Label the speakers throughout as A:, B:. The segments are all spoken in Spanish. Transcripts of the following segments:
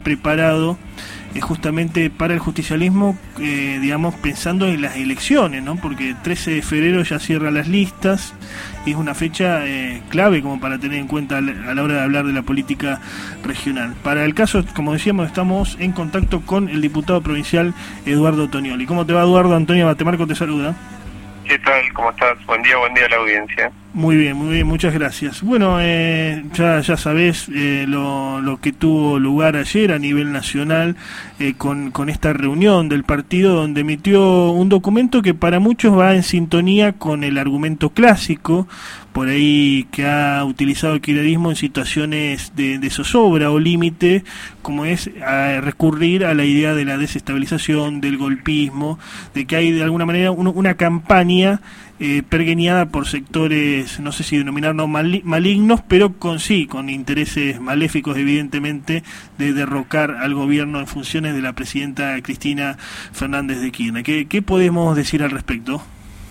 A: preparado justamente para el justicialismo, digamos, pensando en las elecciones, ¿no? Porque el 13 de febrero ya cierra las listas y es una fecha clave como para tener en cuenta a la hora de hablar de la política regional. Para el caso, como decíamos, estamos en contacto con el diputado provincial Eduardo Tonioli. ¿Cómo te va, Eduardo? Antonio Batemarco te saluda.
B: ¿Qué tal? ¿Cómo estás? Buen día a la audiencia.
A: Muy bien, muchas gracias. Bueno, ya sabés lo que tuvo lugar ayer a nivel nacional con esta reunión del partido, donde emitió un documento que para muchos va en sintonía con el argumento clásico, por ahí que ha utilizado el kirchnerismo en situaciones de zozobra o límite, como es recurrir a la idea de la desestabilización, del golpismo, de que hay de alguna manera una campaña pergeñada por sectores, no sé si denominarlos malignos, pero con intereses maléficos, evidentemente, de derrocar al gobierno en funciones de la presidenta Cristina Fernández de Kirchner. ¿Qué podemos decir al respecto?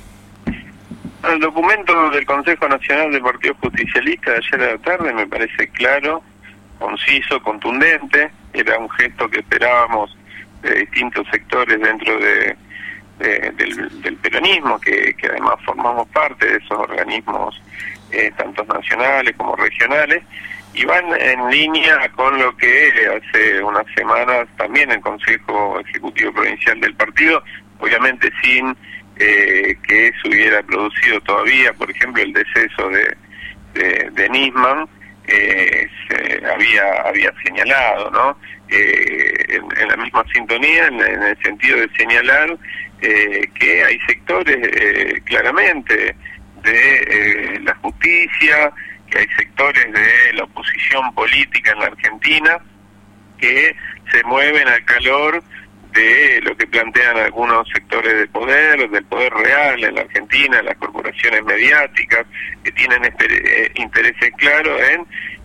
B: El documento del Consejo Nacional del Partido Justicialista de ayer a la tarde me parece claro, conciso, contundente. Era un gesto que esperábamos de distintos sectores dentro del peronismo, que además formamos parte de esos organismos, tanto nacionales como regionales, y van en línea con lo que hace unas semanas también el Consejo Ejecutivo Provincial del partido, obviamente sin que se hubiera producido todavía, por ejemplo, el deceso de Nisman, se había señalado, ¿no? En la misma sintonía, en el sentido de señalar que hay sectores claramente de la justicia, que hay sectores de la oposición política en la Argentina que se mueven al calor de lo que plantean algunos sectores del poder real en la Argentina, las corporaciones mediáticas, que tienen intereses claros en,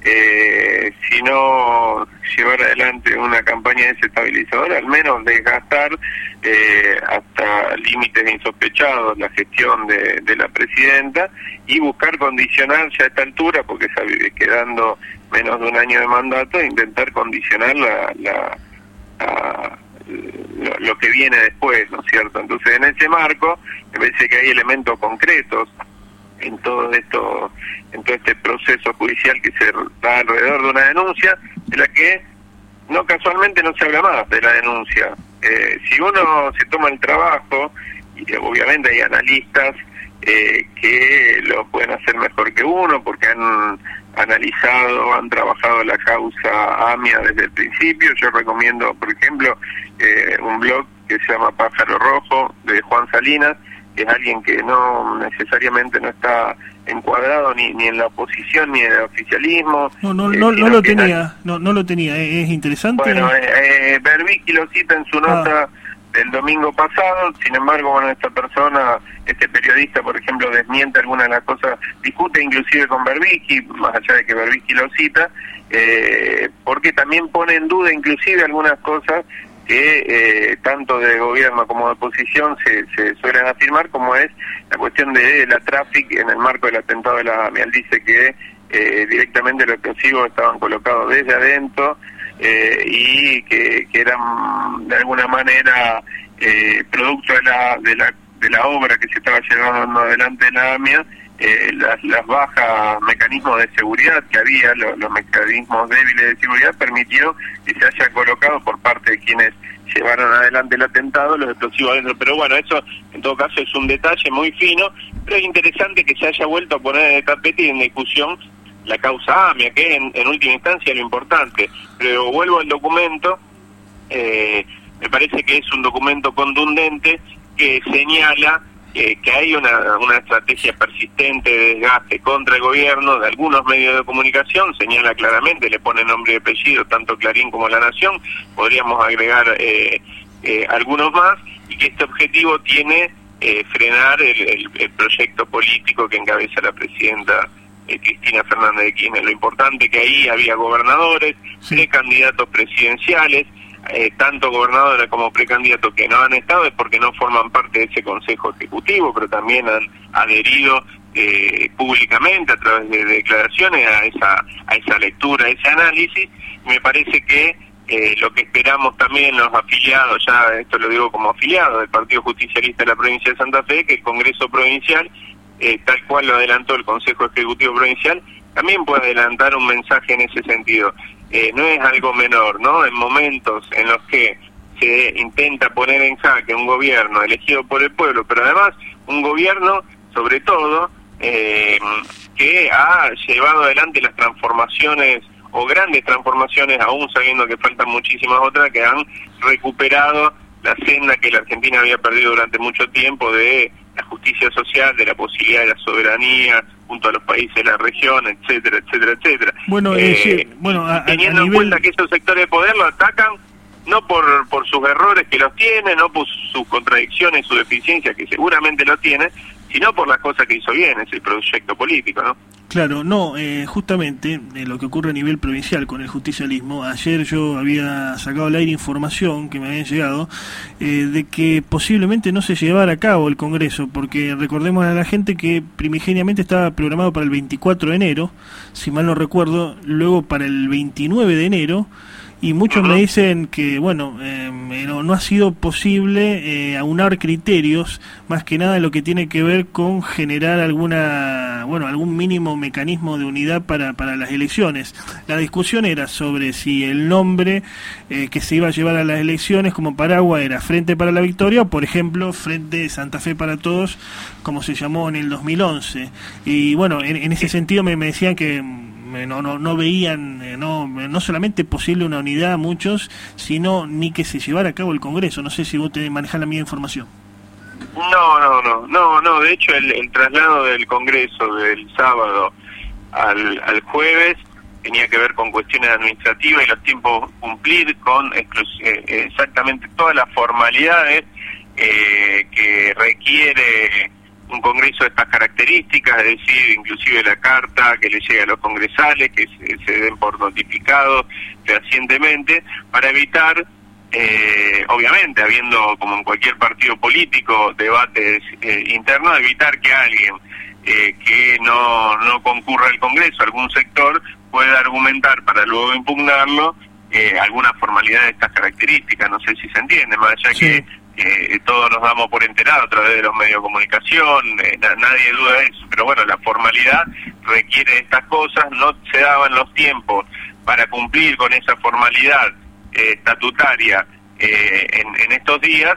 B: si no llevar adelante una campaña desestabilizadora, al menos desgastar hasta límites insospechados la gestión de la presidenta y buscar condicionar ya a esta altura, porque quedando menos de un año de mandato, intentar condicionar lo que viene después, ¿no es cierto? Entonces, en ese marco, me parece que hay elementos concretos en todo este proceso judicial que se da alrededor de una denuncia, de la que no casualmente no se habla más de la denuncia. Si uno se toma el trabajo, y obviamente hay analistas que lo pueden hacer mejor que uno, porque han analizado, han trabajado la causa AMIA desde el principio. Yo recomiendo, por ejemplo, un blog que se llama Pájaro Rojo, de Juan Salinas, que es alguien que no necesariamente no está encuadrado ni en la oposición ni en el oficialismo.
A: No lo tenía, es interesante.
B: Bueno, Berbisky lo cita en su nota del domingo pasado. Sin embargo, bueno, esta persona, este periodista, por ejemplo, desmiente algunas de las cosas, discute inclusive con Berbisky, más allá de que Berbisky lo cita, porque también pone en duda inclusive algunas cosas que tanto de gobierno como de oposición se suelen afirmar, como es la cuestión de la traffic en el marco del atentado de la AMIA. Él dice que directamente los explosivos estaban colocados desde adentro y que eran de alguna manera producto de la obra que se estaba llevando adelante en la AMIA, las bajas mecanismos de seguridad que había, los mecanismos débiles de seguridad, permitió que se haya colocado por parte de quienes llevaron adelante el atentado los explosivos adentro. Pero bueno, eso en todo caso es un detalle muy fino, pero es interesante que se haya vuelto a poner en el tapete y en discusión la causa AMIA, que en última instancia es lo importante. Pero vuelvo al documento, me parece que es un documento contundente que señala que hay una estrategia persistente de desgaste contra el gobierno de algunos medios de comunicación, señala claramente, le pone nombre y apellido, tanto Clarín como La Nación, podríamos agregar algunos más, y que este objetivo tiene frenar el proyecto político que encabeza la presidenta Cristina Fernández de Kirchner. Lo importante que ahí había gobernadores, precandidatos presidenciales, tanto gobernadores como precandidatos que no han estado, es porque no forman parte de ese Consejo Ejecutivo, pero también han adherido públicamente a través de declaraciones a esa lectura, a ese análisis. Me parece que Lo que esperamos también los afiliados, ya esto lo digo como afiliado del Partido Justicialista de la provincia de Santa Fe, que el Congreso Provincial, tal cual lo adelantó el Consejo Ejecutivo Provincial, también puede adelantar un mensaje en ese sentido. No es algo menor, ¿no? En momentos en los que se intenta poner en jaque un gobierno elegido por el pueblo, pero además un gobierno, sobre todo, que ha llevado adelante las transformaciones o grandes transformaciones, aún sabiendo que faltan muchísimas otras, que han recuperado la senda que la Argentina había perdido durante mucho tiempo de la justicia social, de la posibilidad de la soberanía junto a los países de la región, etcétera, etcétera, etcétera.
A: Bueno,
B: teniendo en cuenta que esos sectores de poder lo atacan no por sus errores que los tiene, no por sus contradicciones, su deficiencia que seguramente lo tiene, sino por las cosas que hizo bien, ese proyecto político, ¿no?
A: Claro, no, justamente lo que ocurre a nivel provincial con el justicialismo, ayer yo había sacado al aire información que me había llegado de que posiblemente no se llevara a cabo el Congreso, porque recordemos a la gente que primigeniamente estaba programado para el 24 de enero, si mal no recuerdo, luego para el 29 de enero, y muchos me dicen que, bueno, no ha sido posible aunar criterios, más que nada en lo que tiene que ver con generar algún mínimo mecanismo de unidad para las elecciones. La discusión era sobre si el nombre que se iba a llevar a las elecciones como paraguas era Frente para la Victoria o, por ejemplo, Frente Santa Fe para Todos, como se llamó en el 2011. Y bueno, en ese sentido me decían que no veían no solamente posible una unidad a muchos, sino ni que se llevara a cabo el Congreso. No sé si vos te manejás la misma información.
B: No, de hecho el traslado del Congreso del sábado al jueves tenía que ver con cuestiones administrativas y los tiempos cumplir con exactamente todas las formalidades que requiere un Congreso de estas características, es decir, inclusive la carta que le llegue a los congresales, que se den por notificados fehacientemente, para evitar, obviamente, habiendo, como en cualquier partido político, debates internos, evitar que alguien que no concurra al Congreso, algún sector, pueda argumentar para luego impugnarlo alguna formalidad de estas características. No sé si se entiende, más allá que todos nos damos por enterados a través de los medios de comunicación, nadie duda de eso, pero bueno, la formalidad requiere estas cosas, no se daban los tiempos para cumplir con esa formalidad estatutaria en estos días,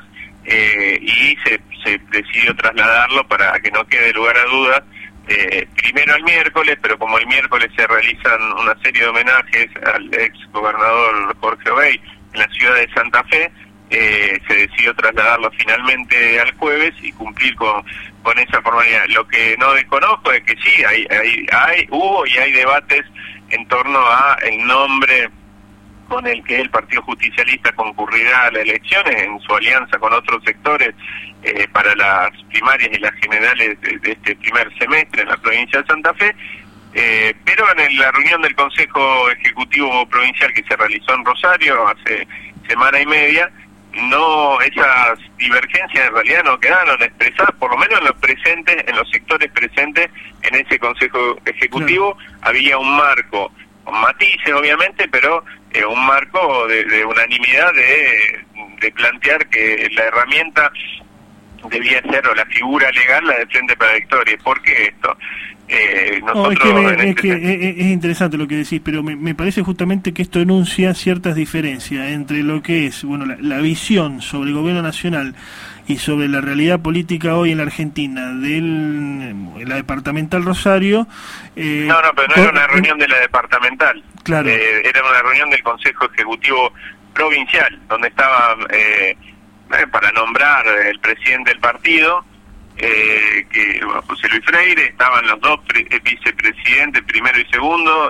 B: y se decidió trasladarlo para que no quede lugar a dudas, primero el miércoles, pero como el miércoles se realizan una serie de homenajes al ex gobernador Jorge Obey en la ciudad de Santa Fe, se decidió trasladarlo finalmente al jueves y cumplir con esa formalidad. Lo que no desconozco es que sí, hubo y hay debates en torno a el nombre con el que el Partido Justicialista concurrirá a las elecciones en su alianza con otros sectores para las primarias y las generales de este primer semestre en la provincia de Santa Fe, pero en la reunión del Consejo Ejecutivo Provincial que se realizó en Rosario hace semana y media, esas divergencias en realidad no quedaron expresadas, por lo menos en los sectores presentes en ese Consejo Ejecutivo. Claro. Había un marco, con matices obviamente, pero un marco de unanimidad de plantear que la herramienta debía ser, o la figura legal, la de Frente para la Victoria. ¿Por qué esto?
A: Es interesante lo que decís, pero me parece justamente que esto enuncia ciertas diferencias entre lo que es la visión sobre el gobierno nacional y sobre la realidad política hoy en la Argentina de la departamental Rosario.
B: Pero no era una reunión de la departamental.
A: Claro.
B: Era una reunión del Consejo Ejecutivo Provincial, donde estaba para nombrar el presidente del partido, José Luis Freire, estaban los dos vicepresidentes, primero y segundo,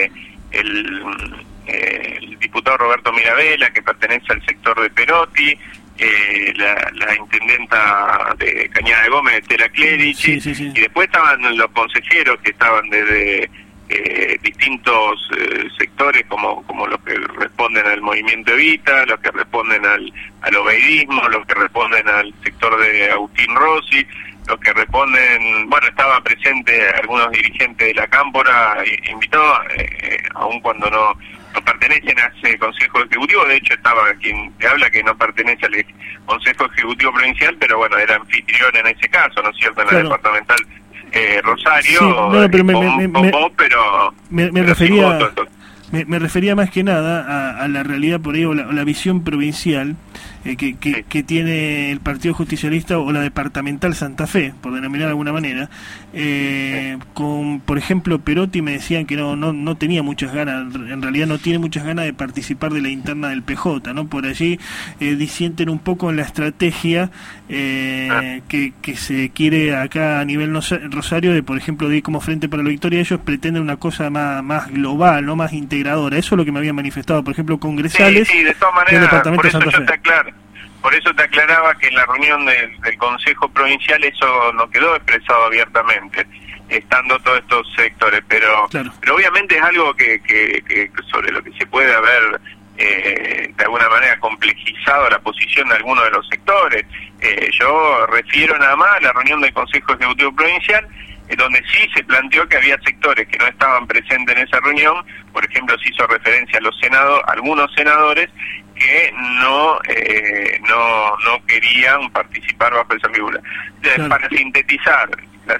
B: el diputado Roberto Mirabella, que pertenece al sector de Perotti, la intendenta de Cañada de Gómez, Estela Clerici, sí. Y después estaban los consejeros que estaban desde distintos sectores, como los que responden al movimiento Evita, los que responden al obeidismo, los que responden al sector de Agustín Rossi, los que responden, estaban presentes algunos dirigentes de la Cámpora, invitó, aun cuando no no pertenecen a ese Consejo Ejecutivo. De hecho, estaba quien te habla que no pertenece al Consejo Ejecutivo Provincial, pero bueno, era anfitrión en ese caso, ¿no es cierto?, en la departamental Rosario,
A: sí, no,
B: pero
A: me refería más que nada a la realidad por ahí, o la visión provincial que tiene el Partido Justicialista o la departamental Santa Fe, por denominar de alguna manera. Con, por ejemplo, Perotti me decían que no tenía muchas ganas, en realidad no tiene muchas ganas de participar de la interna del PJ, ¿no? Por allí disienten un poco en la estrategia que se quiere acá a nivel Rosario, de, por ejemplo, de ir como Frente para la Victoria. Ellos pretenden una cosa más global, no más integradora. Eso es lo que me habían manifestado, por ejemplo, congresales
B: de todas maneras,
A: del departamento de Santa Fe.
B: Por eso te aclaraba que en la reunión del Consejo Provincial eso no quedó expresado abiertamente, estando todos estos sectores, pero obviamente es algo que sobre lo que se puede haber de alguna manera complejizado la posición de algunos de los sectores. Yo refiero nada más a la reunión del Consejo Ejecutivo Provincial, donde sí se planteó que había sectores que no estaban presentes en esa reunión. Por ejemplo, se hizo referencia a los algunos senadores que no querían participar bajo esa figura. Para sintetizar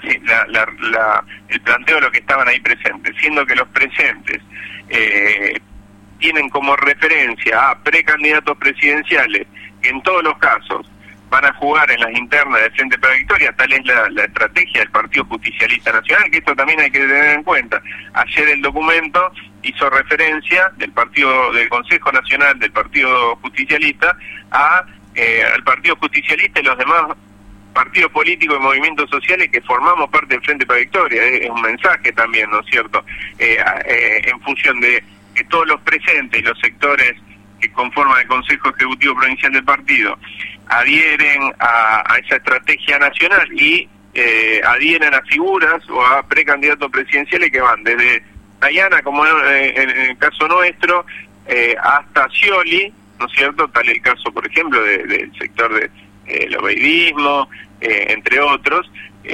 B: el planteo de los que estaban ahí presentes, siendo que los presentes tienen como referencia a precandidatos presidenciales que en todos los casos van a jugar en las internas de Frente para la Victoria. Tal es la estrategia del Partido Justicialista Nacional, que esto también hay que tener en cuenta. Ayer el documento hizo referencia del Consejo Nacional del Partido Justicialista al Partido Justicialista y los demás partidos políticos y movimientos sociales que formamos parte del Frente para la Victoria. Es un mensaje también, ¿no es cierto?, en función de que todos los presentes y los sectores que conforman el Consejo Ejecutivo Provincial del partido adhieren a esa estrategia nacional y adhieren a figuras o a precandidatos presidenciales que van desde Dayana, como en el caso nuestro, hasta Scioli, ¿no es cierto? Tal el caso, por ejemplo, del sector del obeidismo, entre otros,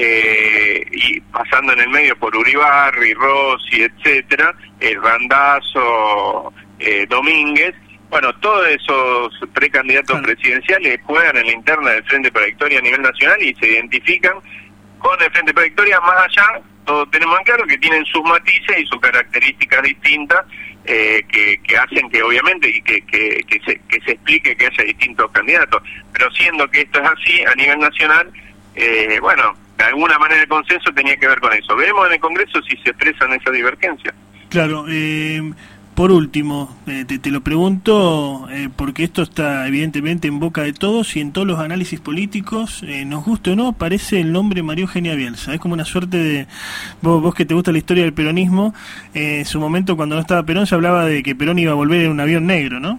B: y pasando en el medio por Uribarri, Rossi, etcétera, Randazzo, Domínguez. Bueno, todos esos precandidatos presidenciales juegan en la interna del Frente para la Victoria a nivel nacional y se identifican con el Frente para la Victoria. Más allá, todos tenemos en claro que tienen sus matices y sus características distintas que hacen que obviamente y que se explique que haya distintos candidatos. Pero siendo que esto es así a nivel nacional, bueno, de alguna manera el consenso tenía que ver con eso. Veremos en el Congreso si se expresan esa divergencia.
A: Claro. Por último, te lo pregunto porque esto está evidentemente en boca de todos y en todos los análisis políticos, nos guste o no, aparece el nombre María Eugenia Bielsa. Es como una suerte de... Vos que te gusta la historia del peronismo, en su momento cuando no estaba Perón se hablaba de que Perón iba a volver en un avión negro, ¿no?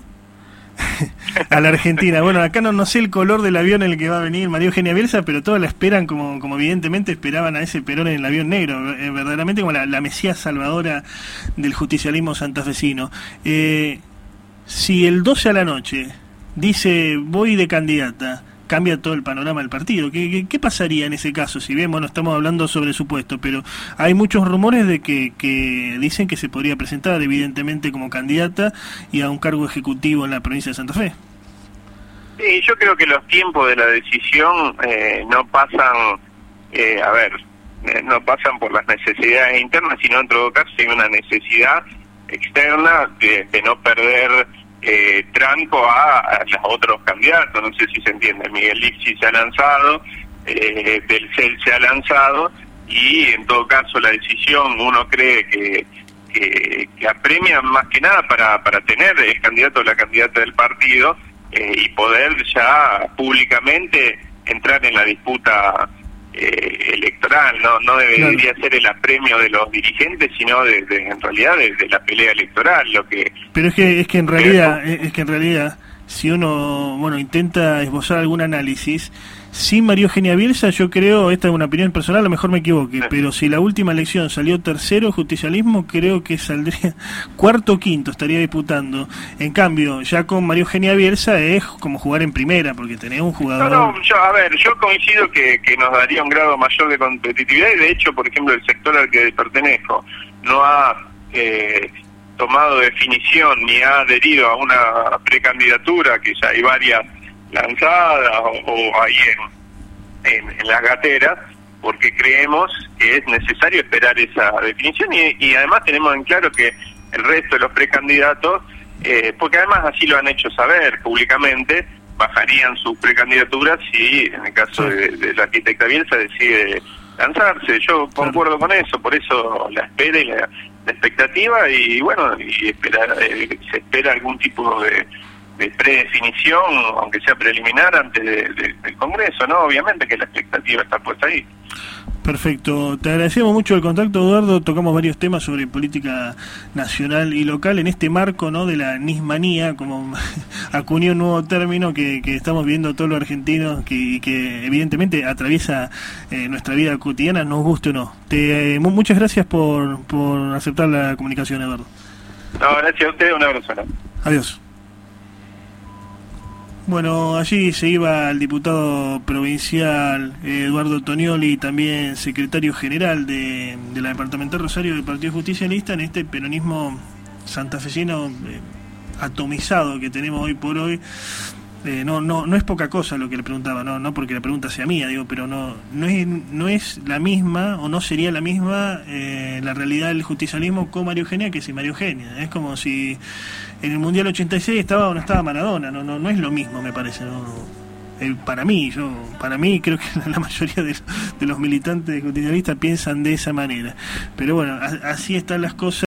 A: A la Argentina. Bueno, acá no sé el color del avión en el que va a venir María Eugenia Bielsa, pero todos la esperan como evidentemente esperaban a ese Perón en el avión negro, verdaderamente como la mesías salvadora del justicialismo santafesino. Si el 12 a la noche dice voy de candidata, cambia todo el panorama del partido. ¿Qué pasaría en ese caso? Si bien, bueno, estamos hablando sobre su puesto, pero hay muchos rumores de que dicen que se podría presentar evidentemente como candidata y a un cargo ejecutivo en la provincia de Santa Fe.
B: Sí, yo creo que los tiempos de la decisión no pasan, no pasan por las necesidades internas, sino en todo caso hay una necesidad externa de no perder tranco a los otros candidatos. No sé si se entiende. Miguel Lipsi se ha lanzado, del CEL se ha lanzado, y en todo caso la decisión uno cree que apremia más que nada para tener el candidato o la candidata del partido y poder ya públicamente entrar en la disputa electoral. No debería ser el apremio de los dirigentes, sino en realidad de la pelea electoral.
A: Pero es que en realidad si uno intenta esbozar algún análisis, sin María Eugenia Bielsa, yo creo, esta es una opinión personal, a lo mejor me equivoque, pero si la última elección salió tercero justicialismo, creo que saldría cuarto o quinto, estaría disputando. En cambio, ya con María Eugenia Bielsa es como jugar en primera, porque tenés un jugador...
B: Yo coincido que nos daría un grado mayor de competitividad, y de hecho, por ejemplo, el sector al que pertenezco no ha tomado definición ni ha adherido a una precandidatura, que ya hay varias lanzadas o ahí en las gateras, porque creemos que es necesario esperar esa definición y además tenemos en claro que el resto de los precandidatos, porque además así lo han hecho saber públicamente, bajarían sus precandidaturas si en el caso de la arquitecta Bielsa decide lanzarse. Yo concuerdo con eso, por eso la espera y la expectativa, y bueno, y se espera algún tipo de predefinición, aunque sea preliminar, antes del Congreso, ¿no? Obviamente que la expectativa está puesta ahí.
A: Perfecto, te agradecemos mucho el contacto, Eduardo. Tocamos varios temas sobre política nacional y local en este marco, ¿no?, de la nismanía, como acuñó un nuevo término que estamos viendo todos los argentinos, que evidentemente atraviesa nuestra vida cotidiana, nos guste o no. Muchas gracias por aceptar la comunicación, Eduardo.
B: No, gracias a usted, un abrazo.
A: Adiós. Bueno, allí se iba el diputado provincial Eduardo Tonioli, también secretario general de la departamental Rosario del Partido Justicialista, en este peronismo santafesino atomizado que tenemos hoy por hoy. No es poca cosa lo que le preguntaba, no porque la pregunta sea mía, digo, pero no es la misma, o no sería la misma la realidad del justicialismo con María Eugenia que sin María Eugenia. Es como si en el Mundial 86 estaba o no estaba Maradona, no es lo mismo, me parece. Para mí creo que la mayoría de los militantes justicialistas piensan de esa manera, pero bueno, así están las cosas.